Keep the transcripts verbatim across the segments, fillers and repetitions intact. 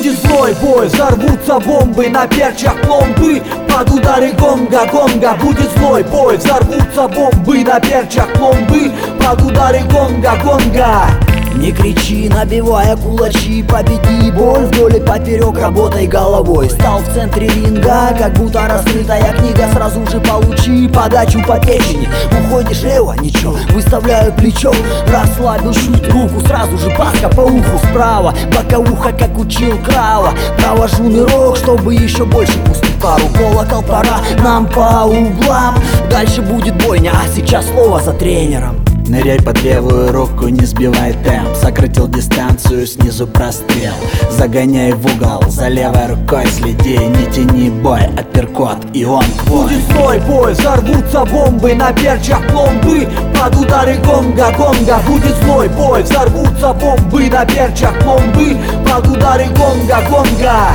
Будет злой бой, взорвутся бомбы, на перчах пломбы под удары гонга, гонга. Будет злой бой, взорвутся бомбы, на перчах пломбы под удары гонга, гонга. Не кричи, набивая кулачи, победи боль вдоль и поперек, работай головой. Стал в центре ринга, как будто раскрытая книга, сразу же получи подачу по печени. Уходишь лево, ничего, выставляю плечо, расслабил чуть руку, сразу же паска по уху. Справа, боковуха, как учил Крава, провожу нырок, чтобы еще больше пустить пару. Колокол, пора нам по углам, дальше будет бойня, а сейчас слово за тренером. Ныряй под левую руку, не сбивай темп. Сократил дистанцию, снизу прострел. Загоняй в угол, за левой рукой следи. Не тяни бой, апперкот, и он твой. Будет злой бой, взорвутся бомбы, на перчах пломбы под удары гонга, гонга. Будет злой бой, взорвутся бомбы, на перчах пломбы под удары гонга, гонга.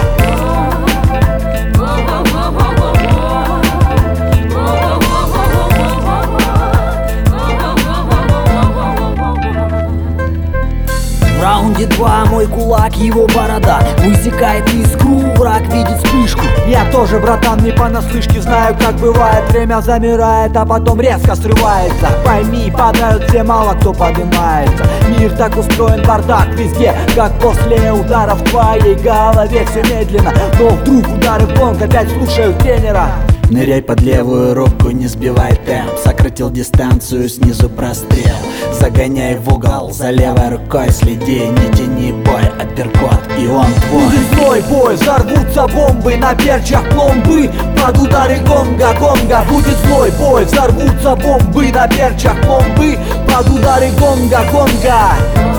В раунде два мой кулак, его борода высекает искру, враг видит вспышку. Я тоже, братан, не понаслышке знаю, как бывает. Время замирает, а потом резко срывается. Пойми, падают все, мало кто поднимается. Мир так устроен, бардак везде, как после ударов в твоей голове. Все медленно, но вдруг удары в гонг, опять слушают тренера. Ныряй под левую руку, не сбивай темп. Сократил дистанцию, снизу прострел. Загоняй в угол, за левой рукой следи. Не тяни бой, апперкот, и он твой. Будет злой бой, взорвутся бомбы, на перчах пломбы под удары гонга, гонга. Будет злой бой, взорвутся бомбы, на перчах пломбы под удары гонга, гонга.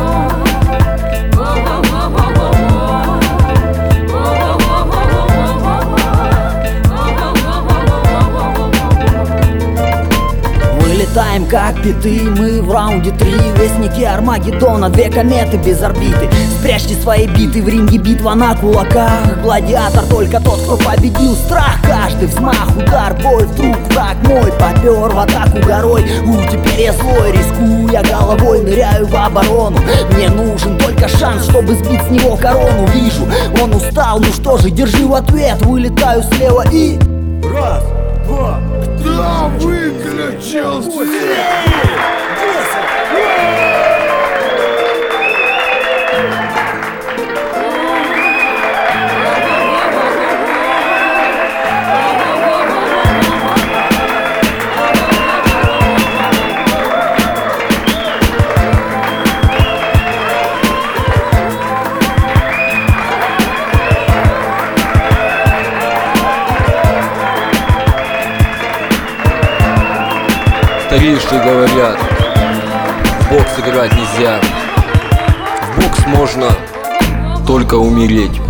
Вылетаем как биты, мы в раунде три. Вестники Армагеддона, две кометы без орбиты. Спрячьте свои биты, в ринге битва на кулаках. Гладиатор только тот, кто победил страх. Каждый взмах, удар, боль, вдруг враг мой попер в атаку горой. У, теперь я злой, рискуя головой, ныряю в оборону. Мне нужен только шанс, чтобы сбить с него корону. Вижу, он устал, ну что же, держи в ответ. Вылетаю слева и... Раз, два, кто выключил свет? Старейшие говорят, в бокс играть нельзя. В бокс можно только умереть.